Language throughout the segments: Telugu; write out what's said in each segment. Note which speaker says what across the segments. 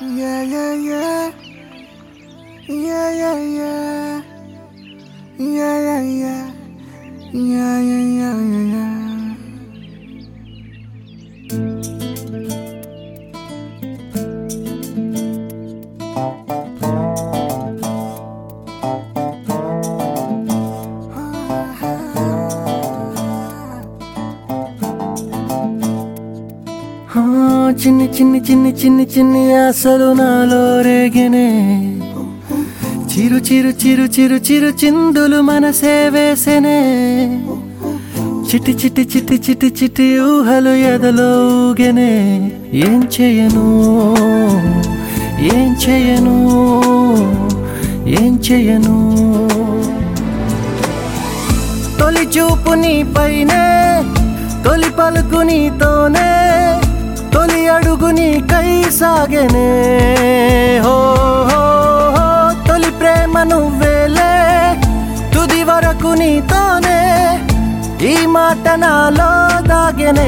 Speaker 1: Yeah, yeah, yeah. Yeah, yeah, yeah. Yeah, yeah, yeah. Yeah, yeah, yeah, yeah, yeah.
Speaker 2: చిన్ని చిన్ని చిన్ని చిన్ని చిన్ని ఆశలు నాలో రేగినే చిరు చిరు చిరు చిరు చిరు చిందులు మనసే వేసెనే చిటి చిటి చిటి చిటి చిటి ఊహలు ఎదలో ఊగెనే ఏం చేయను ఏం చేయను ఏం చేయను తొలి చూపు నీ పైనే తొలి పలుకు నీతోనే తొలి అడుగు నీకై సాగెనే హో హో హో తొలి ప్రేమ నువ్వేలే తుది వరకు నీతోనే ఈ మాట నాలో దాగెనే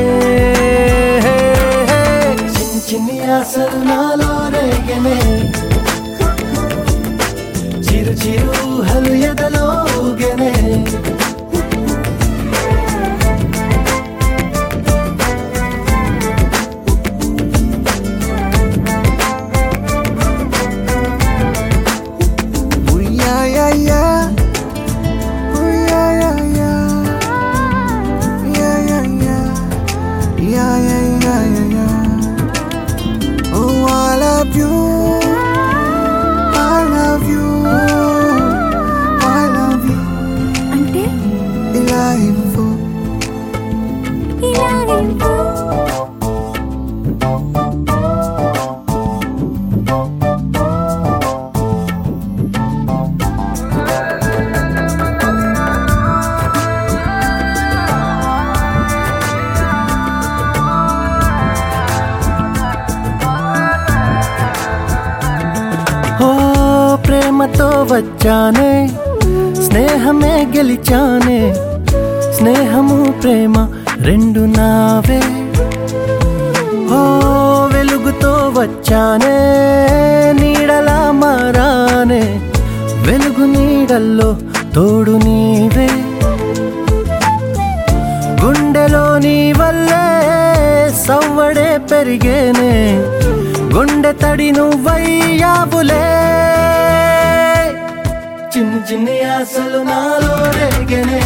Speaker 2: చిన్ని చిన్ని ఆశలు నాలో రేగెనే చిరు చిరు ఊహలు ఎదలో ఊగెనే ప్రేమతో వచ్చానే స్నేహమే గెలిచానే స్నేహము ప్రేమ రెండు నావే ఓ వెలుగుతో వచ్చానే నీడలా మారానే వెలుగు నీడల్లో తోడు నీవే గుండెలో నీ వల్లే సవ్వడే పెరిగేనే గుండె తడి నువ్వయ్యావులే చిన్ని చిన్ని ఆశలు నాలో రేగెనే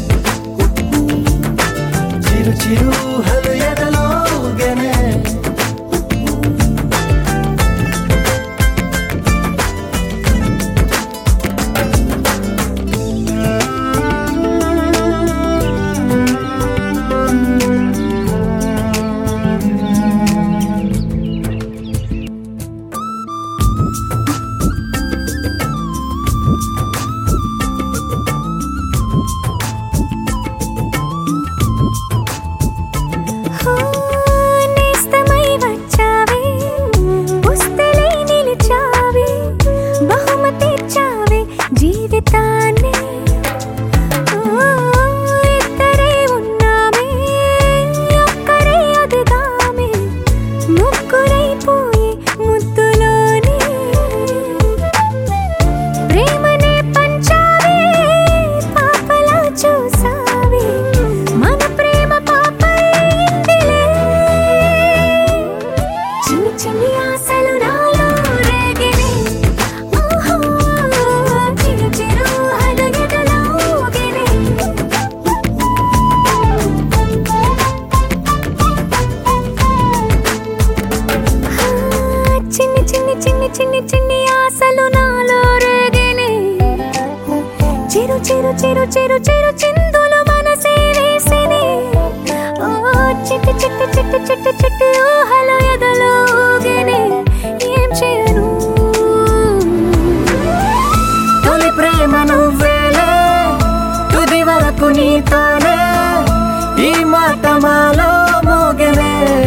Speaker 2: చిరు చిరు ఊహలు ఎదలో ఊగెనే
Speaker 3: చిన్ని చిన్ని ఆశలు నాలో రేగెనే చిరు చిరు చిరు చిరు చిరు చిందులు మనసే వేసెనే చిట్టి చిట్టి చిట్టి చిట్టి చిట్టి ఊహలు ఎదలో ఊగెనే ఏం చేయను
Speaker 2: తొలి ప్రేమ నువ్వేలే తుది వరకు నీతోనే ఈ మాట మాలో మోగెనే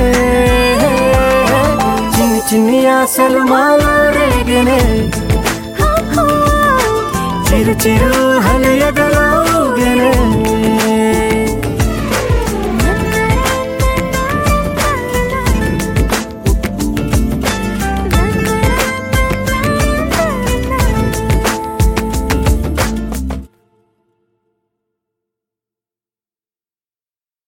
Speaker 2: చిన్ని ఆశలు మాలో రేగెనే చిరు చిరు